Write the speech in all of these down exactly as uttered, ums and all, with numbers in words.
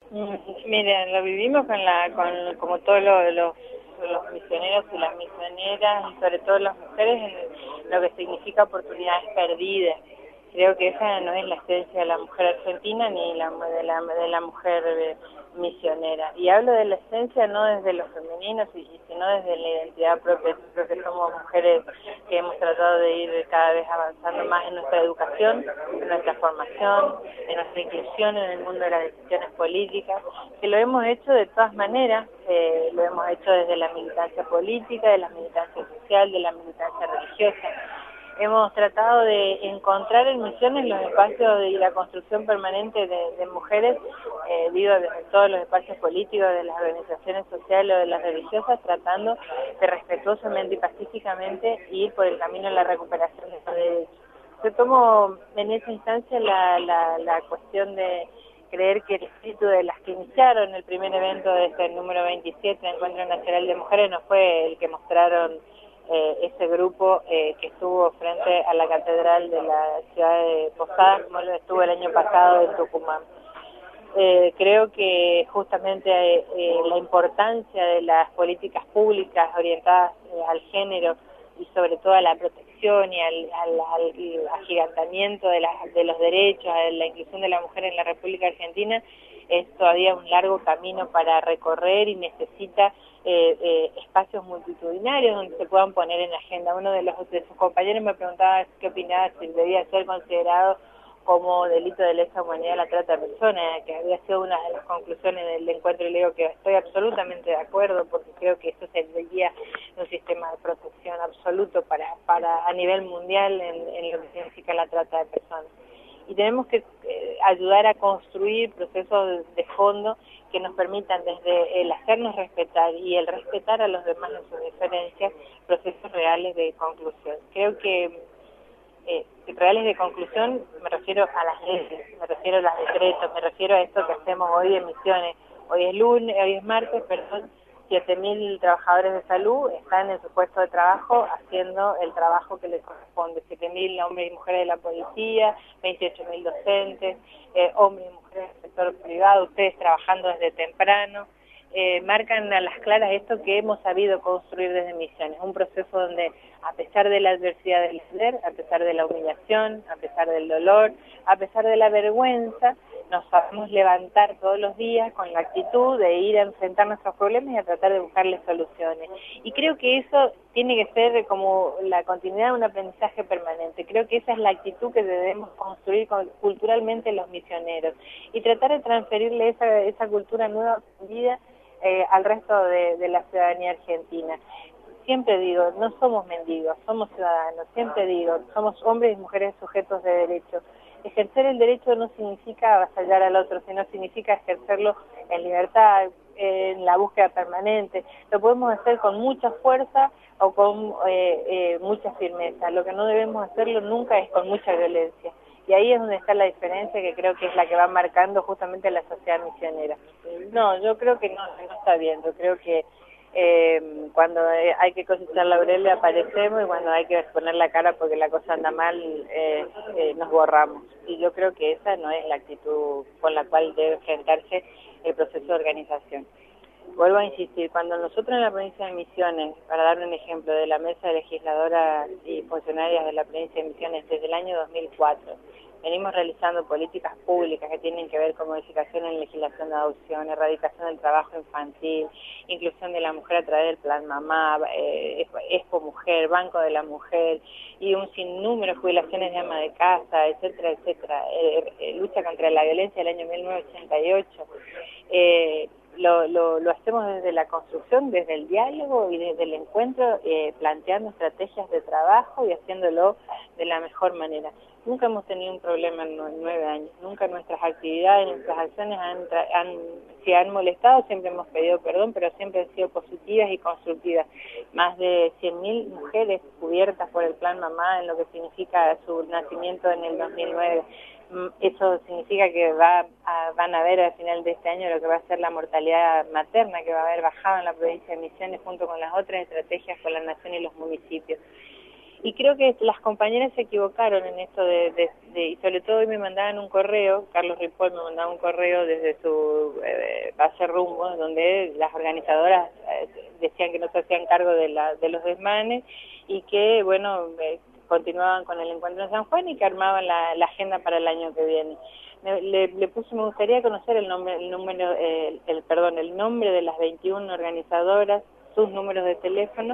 Mm, Miren, lo vivimos con la, con como todos los, los, los misioneros y las misioneras, y sobre todo las mujeres, en lo que significa oportunidades perdidas. Creo que esa no es la esencia de la mujer argentina ni la, de, la, de la mujer eh, misionera. Y hablo de la esencia no desde lo femenino, sino desde la identidad propia. Creo que somos mujeres que hemos tratado de ir cada vez avanzando más en nuestra educación, en nuestra formación, en nuestra inclusión en el mundo de las decisiones políticas, que lo hemos hecho de todas maneras, eh, lo hemos hecho desde la militancia política, de la militancia social, de la militancia religiosa. Hemos tratado de encontrar en Misiones los espacios de, y la construcción permanente de, de mujeres, eh, digo, desde todos los espacios políticos, de las organizaciones sociales o de las religiosas, tratando de respetuosamente y pacíficamente ir por el camino de la recuperación de estos derechos. Yo tomo en esa instancia la, la, la cuestión de creer que el espíritu de las que iniciaron el primer evento de este número veintisiete, el Encuentro Nacional de Mujeres, no fue el que mostraron Eh, ese grupo eh, que estuvo frente a la catedral de la ciudad de Posadas, como lo estuvo el año pasado en Tucumán. Eh, creo que justamente eh, la importancia de las políticas públicas orientadas eh, al género y sobre todo a la protección y al, al, al agigantamiento de, la, de los derechos, a la inclusión de la mujer en la República Argentina, es todavía un largo camino para recorrer y necesita eh, eh, espacios multitudinarios donde se puedan poner en agenda. Uno de, los, de sus compañeros me preguntaba qué opinaba si debía ser considerado como delito de lesa humanidad la trata de personas, que había sido una de las conclusiones del encuentro, y le digo que estoy absolutamente de acuerdo, porque creo que eso serviría de un sistema de protección absoluto para, para a nivel mundial en, en lo que significa la trata de personas. Y tenemos que eh, ayudar a construir procesos de fondo que nos permitan, desde el hacernos respetar y el respetar a los demás en sus diferencias, procesos reales de conclusión. Creo que eh, reales de conclusión me refiero a las leyes, me refiero a los decretos, me refiero a esto que hacemos hoy en Misiones. Hoy es lunes, hoy es martes, perdón, siete mil trabajadores de salud están en su puesto de trabajo haciendo el trabajo que les corresponde. siete mil hombres y mujeres de la policía, veintiocho mil docentes, eh, hombres y mujeres del sector privado, ustedes trabajando desde temprano. Eh, marcan a las claras esto que hemos sabido construir desde Misiones, un proceso donde a pesar de la adversidad del líder, a pesar de la humillación, a pesar del dolor, a pesar de la vergüenza, nos sabemos levantar todos los días con la actitud de ir a enfrentar nuestros problemas y a tratar de buscarles soluciones. Y creo que eso tiene que ser como la continuidad de un aprendizaje permanente. Creo que esa es la actitud que debemos construir culturalmente los misioneros y tratar de transferirle esa, esa cultura nueva aprendida Eh, al resto de, de la ciudadanía argentina. Siempre digo, no somos mendigos, somos ciudadanos. Siempre digo, somos hombres y mujeres sujetos de derecho. Ejercer el derecho no significa avasallar al otro, sino significa ejercerlo en libertad, en la búsqueda permanente. Lo podemos hacer con mucha fuerza o con eh, eh, mucha firmeza. Lo que no debemos hacerlo nunca es con mucha violencia. Y ahí es donde está la diferencia, que creo que es la que va marcando justamente la sociedad misionera. No, yo creo que no, no está bien. Yo creo que eh, cuando hay que cosechar laureles aparecemos, y cuando hay que poner la cara porque la cosa anda mal, eh, eh, nos borramos. Y yo creo que esa no es la actitud con la cual debe enfrentarse el proceso de organización. Vuelvo a insistir, cuando nosotros en la provincia de Misiones, para dar un ejemplo, de la mesa de legisladoras y funcionarias de la provincia de Misiones desde el año dos mil cuatro, venimos realizando políticas públicas que tienen que ver con modificación en legislación de adopción, erradicación del trabajo infantil, inclusión de la mujer a través del Plan Mamá, eh, Expo Mujer, Banco de la Mujer, y un sinnúmero de jubilaciones de ama de casa, etcétera, etcétera, eh, eh, lucha contra la violencia del año mil novecientos ochenta y ocho, eh, Lo, lo, lo hacemos desde la construcción, desde el diálogo y desde el encuentro, eh, planteando estrategias de trabajo y haciéndolo de la mejor manera. Nunca hemos tenido un problema en nueve años, nunca nuestras actividades, nuestras acciones han, han, si han molestado, siempre hemos pedido perdón, pero siempre han sido positivas y constructivas. Más de cien mil mujeres cubiertas por el Plan Mamá en lo que significa su nacimiento en el dos mil nueve. Eso significa que va a, van a ver al final de este año lo que va a ser la mortalidad materna, que va a haber bajado en la provincia de Misiones junto con las otras estrategias con la nación y los municipios. Y creo que las compañeras se equivocaron en esto de, de, de y sobre todo hoy me mandaban un correo, Carlos Ripoll me mandaba un correo desde su eh, hacer rumbo, donde las organizadoras eh, decían que no se hacían cargo de, la, de los desmanes y que, bueno, eh, continuaban con el encuentro en San Juan y que armaban la, la agenda para el año que viene. Le, le puse, me gustaría conocer el nombre, el número, el, el, perdón, el nombre de las veintiuna organizadoras, sus números de teléfono,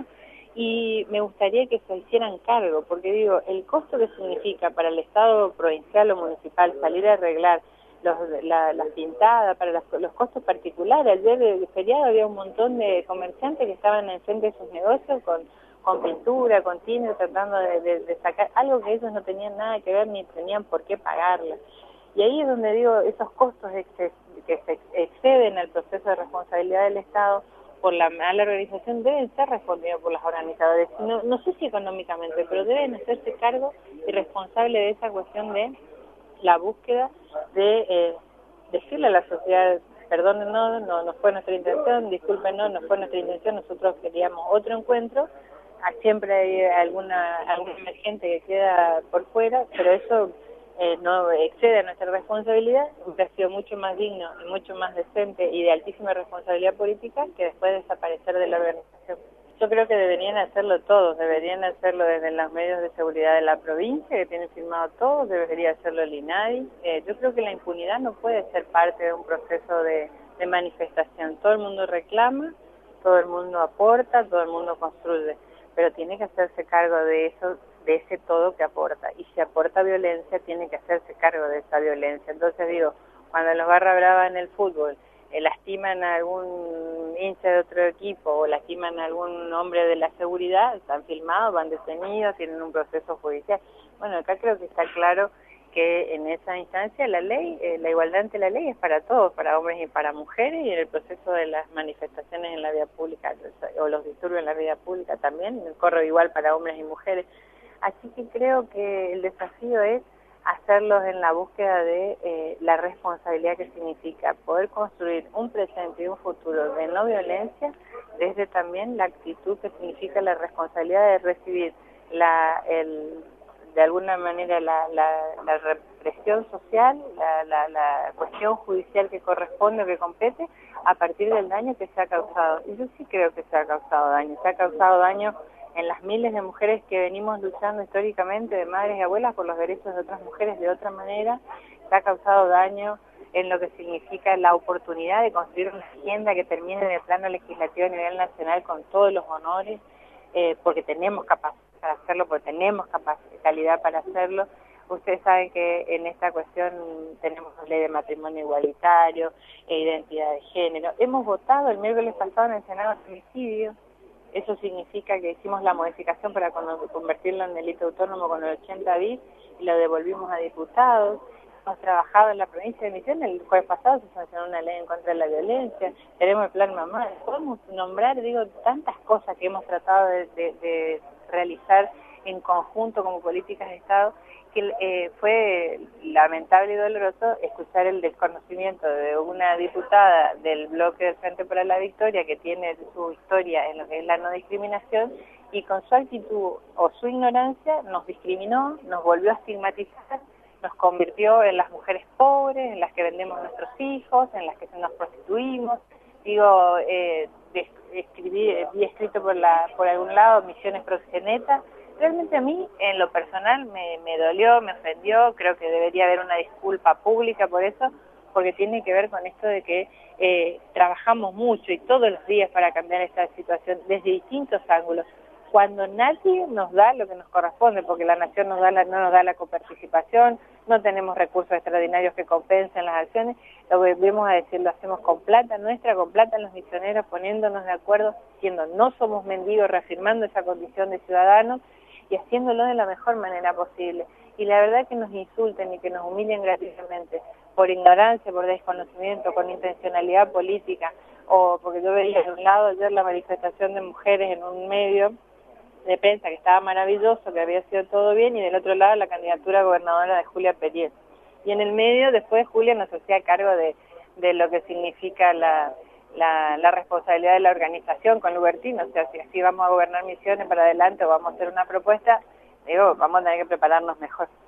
y me gustaría que se hicieran cargo, porque digo, el costo que significa para el Estado provincial o municipal salir a arreglar los, la, las pintadas, para los, los costos particulares. Ayer de feriado había un montón de comerciantes que estaban enfrente de sus negocios con, con pintura, con tinte, tratando de, de, de sacar algo que ellos no tenían nada que ver ni tenían por qué pagarla. Y ahí es donde digo, esos costos que se exceden al proceso de responsabilidad del Estado por la mala organización deben ser respondidos por los organizadores. No, no sé si económicamente, pero deben hacerse cargo y responsable de esa cuestión de la búsqueda de eh, decirle a la sociedad, perdónenos, no, no fue nuestra intención, discúlpenos, no fue nuestra intención, nosotros queríamos otro encuentro, siempre hay alguna, algún emergente que queda por fuera, pero eso Eh, no excede a nuestra responsabilidad, hubiera sido mucho más digno y mucho más decente y de altísima responsabilidad política que después desaparecer de la organización. Yo creo que deberían hacerlo todos, deberían hacerlo desde los medios de seguridad de la provincia, que tienen firmado todos, debería hacerlo el INADI. Eh, yo creo que la impunidad no puede ser parte de un proceso de, de manifestación. Todo el mundo reclama, todo el mundo aporta, todo el mundo construye, pero tiene que hacerse cargo de eso, de ese todo que aporta, y si aporta violencia tiene que hacerse cargo de esa violencia. Entonces digo, cuando los barra brava en el fútbol eh, lastiman a algún hincha de otro equipo o lastiman a algún hombre de la seguridad, están filmados, van detenidos, tienen un proceso judicial. Bueno, acá creo que está claro que en esa instancia la ley, eh, la igualdad ante la ley es para todos, para hombres y para mujeres, y en el proceso de las manifestaciones en la vía pública o los disturbios en la vía pública también, corre igual para hombres y mujeres. Así que creo que el desafío es hacerlos en la búsqueda de eh, la responsabilidad que significa poder construir un presente y un futuro de no violencia, desde también la actitud que significa la responsabilidad de recibir la, el, de alguna manera la, la, la represión social, la, la, la cuestión judicial que corresponde o que compete a partir del daño que se ha causado. Y yo sí creo que se ha causado daño, se ha causado daño en las miles de mujeres que venimos luchando históricamente, de madres y abuelas, por los derechos de otras mujeres de otra manera. Se ha causado daño en lo que significa la oportunidad de construir una agenda que termine en el plano legislativo a nivel nacional con todos los honores, eh, porque tenemos capacidad para hacerlo, porque tenemos capacidad, calidad para hacerlo. Ustedes saben que en esta cuestión tenemos ley de matrimonio igualitario, e identidad de género. Hemos votado el miércoles pasado en el Senado el femicidio. Eso significa que hicimos la modificación para convertirlo en delito autónomo con el ochenta bis y lo devolvimos a diputados. Hemos trabajado en la provincia de Misiones, el jueves pasado se sancionó una ley en contra de la violencia, tenemos el plan mamá, podemos nombrar, digo, tantas cosas que hemos tratado de, de, de realizar en conjunto como políticas de Estado, que eh, fue lamentable y doloroso escuchar el desconocimiento de una diputada del bloque del Frente para la Victoria, que tiene su historia en lo que es la no discriminación, y con su actitud o su ignorancia nos discriminó, nos volvió a estigmatizar, nos convirtió en las mujeres pobres, en las que vendemos nuestros hijos, en las que nos prostituimos. Digo, eh, de, escribí, vi escrito por, la, por algún lado Misiones Proxeneta. Realmente a mí, en lo personal, me, me dolió, me ofendió, creo que debería haber una disculpa pública por eso, porque tiene que ver con esto de que eh, trabajamos mucho y todos los días para cambiar esta situación desde distintos ángulos, cuando nadie nos da lo que nos corresponde, porque la nación nos da la, no nos da la coparticipación, no tenemos recursos extraordinarios que compensen las acciones, lo que volvemos a decir, lo hacemos con plata nuestra, con plata los misioneros, poniéndonos de acuerdo, siendo no somos mendigos, reafirmando esa condición de ciudadanos, y haciéndolo de la mejor manera posible. Y la verdad que nos insulten y que nos humillen gratuitamente por ignorancia, por desconocimiento, con intencionalidad política, o porque yo veía de un lado ayer la manifestación de mujeres en un medio de prensa que estaba maravilloso, que había sido todo bien, y del otro lado la candidatura gobernadora de Julia Perier. Y en el medio después Julia nos hacía cargo de, de lo que significa la... La, la responsabilidad de la organización con Lubertino, o sea, si así vamos a gobernar Misiones para adelante o vamos a hacer una propuesta, digo, vamos a tener que prepararnos mejor.